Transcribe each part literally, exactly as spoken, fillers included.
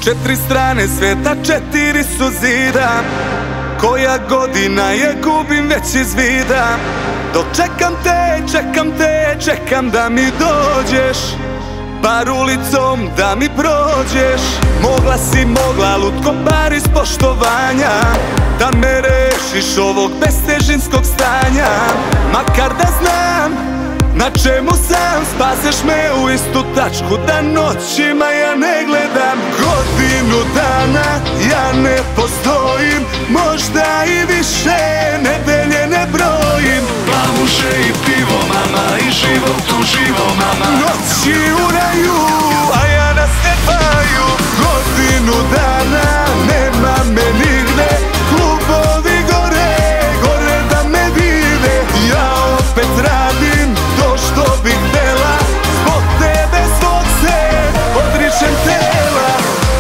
Četiri strane sveta, četiri su zida. Koja godina je gubim već iz vida. Dok čekam te, čekam te, čekam da mi dođeš. Bar ulicom da mi prođeš. Mogla si, mogla lutko bar iz poštovanja da me rešiš ovog bestežinskog stanja. Makar da znam na čemu sam, spaseš me u istu tačku da noćima ja ne gledam. Godinu dana ja ne postojim, možda i više, nedelje ne brojim. Plavuše i pivo mama i život uživo mama. Noći u raju, a ja na stepaju. Godinu dana nema me nigde, klubovi gore, gore da me vide. Ja opet radim to što bih htela, zbog tebe svog se odričem tela.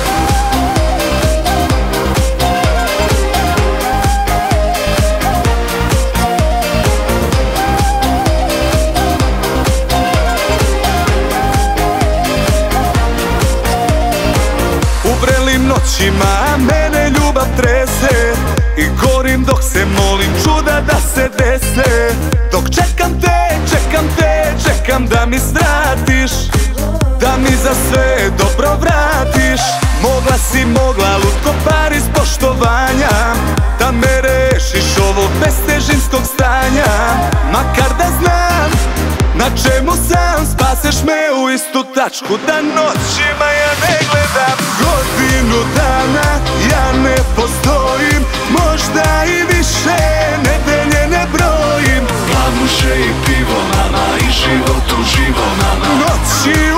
U vrelim noćima mene ljubav trese i gorim dok se molim čuda da se dese. Dok čekam te, čekam te, čekam da mi svratiš, da mi za sve dobro vratiš. Mogla si, mogla lutko bar iz poštovanja da me rešiš ovog bestežinskog stanja. Makar da znam na čemu sam, spaseš me u istu tačku da noćima ja ne gledam. Godinu dana ja ne postojim, možda i više, nedelje ne brojim. Plavuše i pivo mama i život uživo mama. Noći